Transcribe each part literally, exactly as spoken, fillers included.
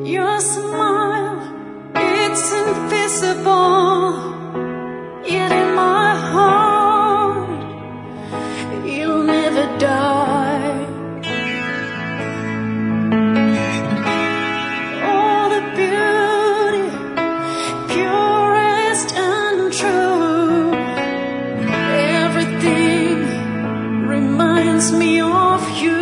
Your smile, it's invisible, yet in my heart, you'll never die. All the beauty, purest and true, everything reminds me of you.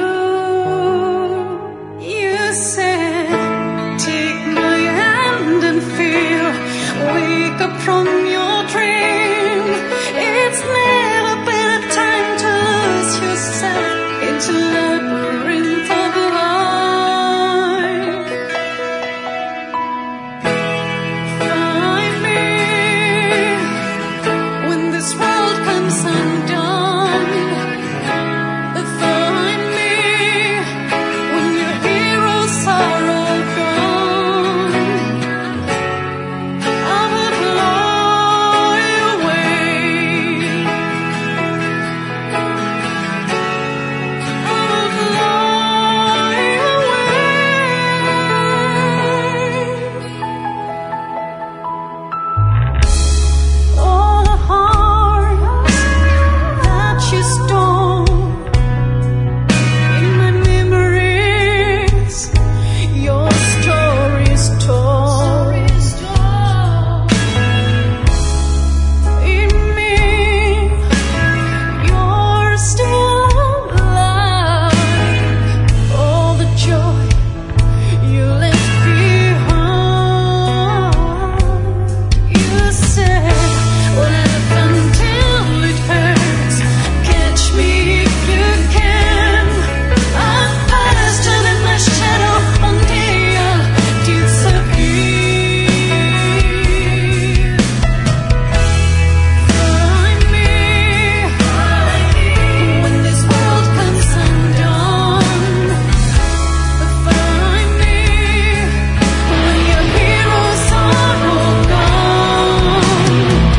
You said, take my hand and feel, wake up from your dream. It's never been a time to lose yourself into labyrinth of life. Find me when this world comes undone. Find me when your heroes are all gone. I will fly away. I will fly away. All the hearts that you stole in my memories, your story's told. In me, you're still alive. All the joy you left behind. You said, laugh until it hurts. Catch me if you can. I'm faster than my shadow. One day I'll disappear. Find me when this world comes undone. Find me when your heroes are all gone.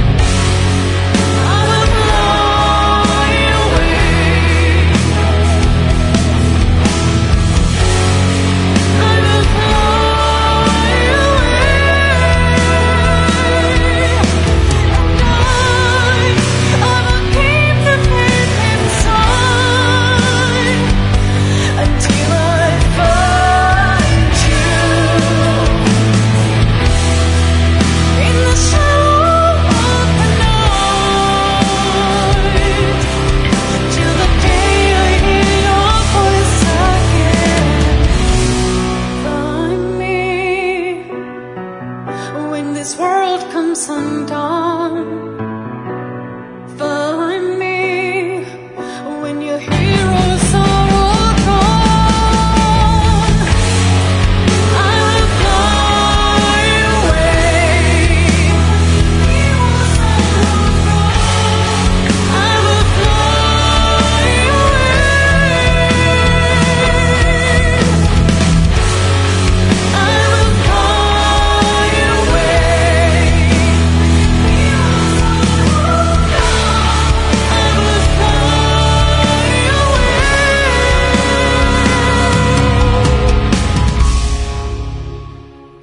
I will fly away. I will fly away. I will keep the faith inside until I find you. In the shadow of the night, till the day I hear your voice again. Find me when this world comes undone. Find me when your heroes are all gone. I will fly away. I will fly away. I will fly away.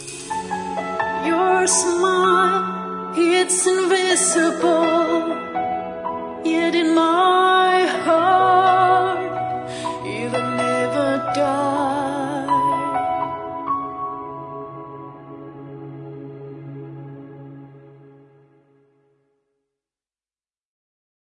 Your smile, it's invisible,